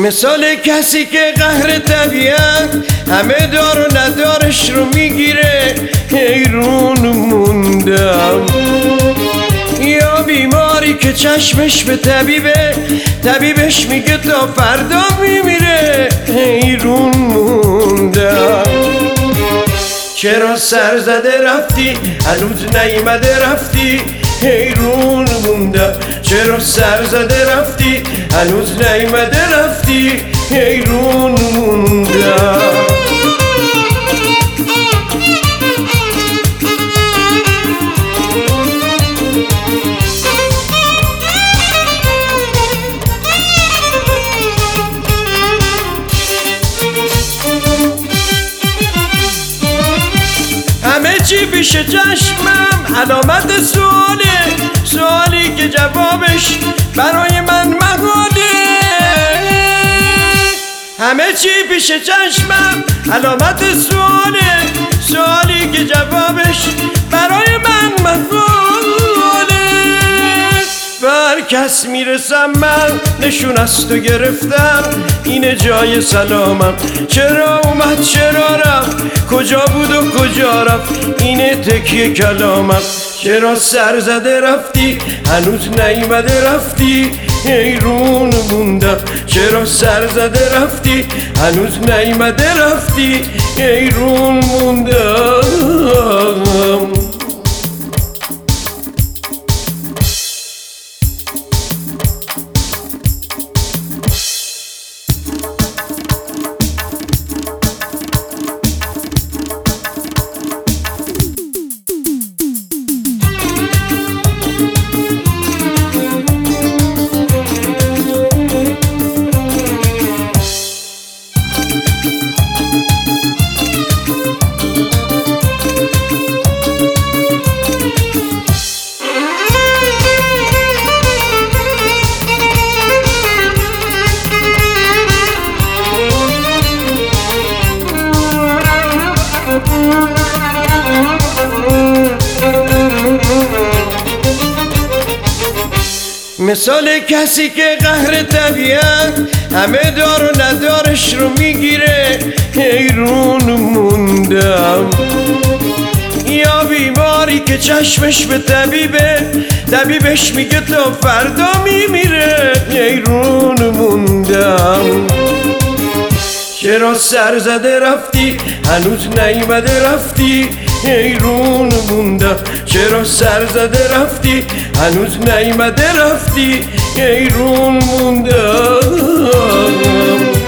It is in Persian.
مثال کسی که قهر طبیعت همه دار و ندارش رو میگیره، حیرون موندم. یا بیماری که چشمش به طبیبش میگه تا فردا میمیره، حیرون موندم. چرا سر زده رفتی هنوز نیومده رفتی، حیرون موندم. چرا سر زده رفتی هنوز نیومده رفتی، حیرون موندم. همه چی پیش چشمم علامت سوالی که جوابش برای من محاله. همه چی پیش چشمم علامت سوالی که جوابش برای من محاله. بر کس میرسم من نشون از تو گرفتم، اینه جای سلامم. چرا اومد چرا رفت، کجا بود و کجا رفت، اینه تکیه کلامم. چرا سر زده رفتی هنوز نیومده رفتی، حیرون موندم. چرا سر زده رفتی هنوز نیومده رفتی، حیرون موندم. مثال کسی که قهر طبیعت همه دار و ندارش رو میگیره، حیرون موندم. یا بیماری که چشمش به طبیبش میگه تا فردا میمیره، حیرون موندم. چرا سر زده رفتی هنوز نیومده رفتی، حیرون موندم. چرا سر زده رفتی هنوز نیومده رفتی، حیرون موندم.